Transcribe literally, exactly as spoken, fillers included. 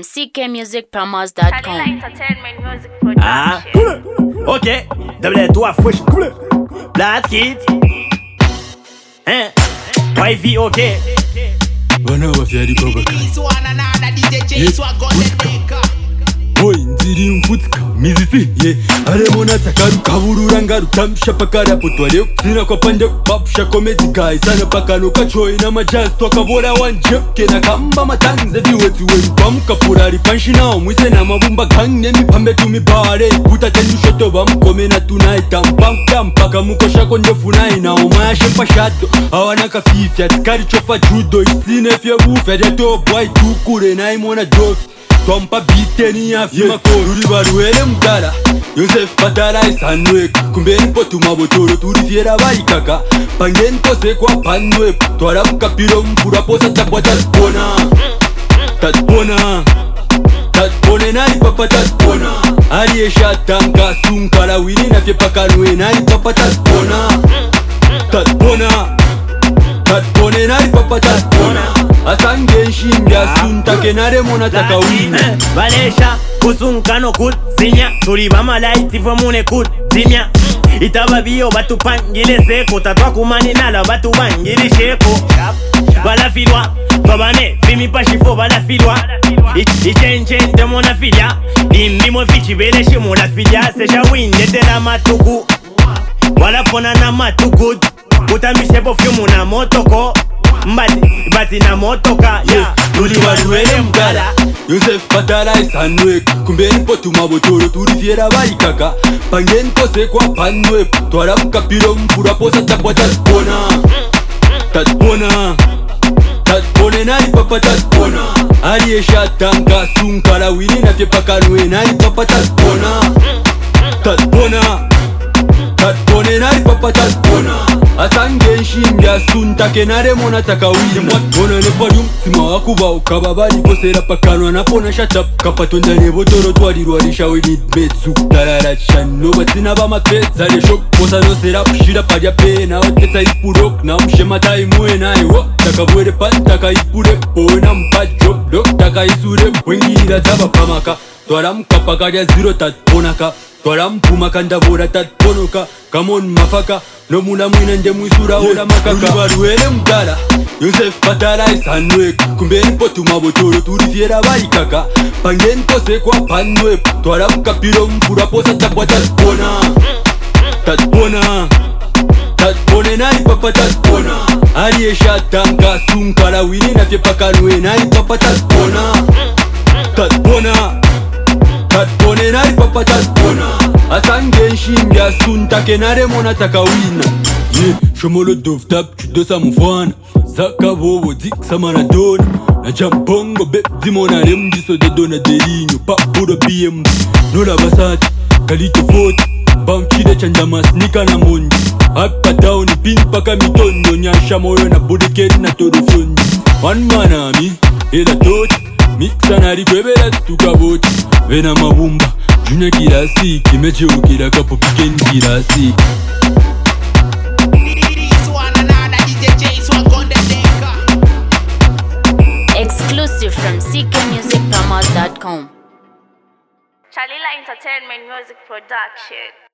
C K Music Promos dot com. Entertainment Music Production. Ah, ok, double toi fresh, Black Kid, hein, Y V ok. Bana wafyari babaka Boy nziri mfutka mizifi ye Aremona takaru kaburura ngaru tamsha pakara potwale Sina kwa pande babsha comedy guys Sana pakano kachoi na majaz Toka bora wanje Kena kamba matanze viwetu wetu Bamuka purari panshi nao Mwise na mabumba gang Nemi pambe tumibare Puta tendu shoto bamukome na tunaita Mpamka mpaka muko shako ndefunai Na omaya shempa shato Awana kafifya Tikari chofa judo Isine fye bufya Jato boy tukure na imona jofi Tompa biteni ya fima koru Ribaruele mdala Yosef patara isanwe Kumbeni potu mabotoro Turifiera baikaka Pangeni pose kwa panwe Tuara mkapiro mpura posa tapwa tatpona Tatpona Tatpone nari papa tatpona Arie shatanka sunkara Wini na fye pakanwe nari papa tatpona Tatpona Tatpone nari papa tatpona Asange nshimbya suntake nare mona takawina Valesha kusunkano kul Zinya turi bamalaiti vamune kul Zimya itaba biyo batu pangile seko Tatwa kumani nala batu bangili sheko Balafilwa babane vimi pashifo balafilwa Ichenche ndemona filya Indimo fichi beleshi mula filya Seja winde tela matuku Walafona na matuku Utamishe bofyu na motoko Mbati, bati na motoka, yeah. Tuli baruele mdala Yosef patara isanwe Kumbeni potu mabotoro Turifiera baikaka Pangeni pose kwa panwe Tuara mkapiro mpura posa tapwa tatpona Tatpona Tatpone nari papa tatpona Arie shatanka sunkara Wini na fye pakanwe nari papa tatpona Tatpona Tatpone nari papa tatpona Asange nshimbya suntake nare mona takawina Mwatona neparium sima wakuba ukababari Posera pakanwa napona shut up Kapatonda nebotoro twari rwarisha we need betsu Tarara shano batina ba mapetsa le shok Posa no serap shira parya pe Na oteta ipurok na umshema taimue na iwo Takabwere pan taka ipure Poena mpacho Dok taka isure Wengira taba pamaka Twara mkapakaria zero tatponaka Twara mpuma kandabora tatponoka Come on mafaka No muna mwina nje mwisura ola makaka Ulibaruele mdala Yosef patara isanwe Kumbeni potu mabotoro Turifiera baikaka Pangeni pose kwa panwe Tuara mkapiro mpura posa tapwa tatpona Tatpona Tatpone nari papa tatpona Arie shatanka sunkara Wini na fye pakanwe nari papa tatpona Tatpona Tatpone nari papa tatpona Asange nshimbya suntake nare mona takawina Yeah, shomolo dove tap chudosa mufwana Zaka bobo dik sa maradona Na jampongo bep dimona remjiso de dona derinyo Pa puro B M Nola basati, kalito foti Bamchide chanja masnika na mondi Up and down, pin paka mitondo Nyasha moyo na budiketi na todo fundi One man ami, eda toti Mixa na rikwebela tukaboti Vena mabumba Junior kirasi, kimeche ukira kapo pikeni kirasi Exclusive from C K Music Promos dot com. Chalila Entertainment Music Production.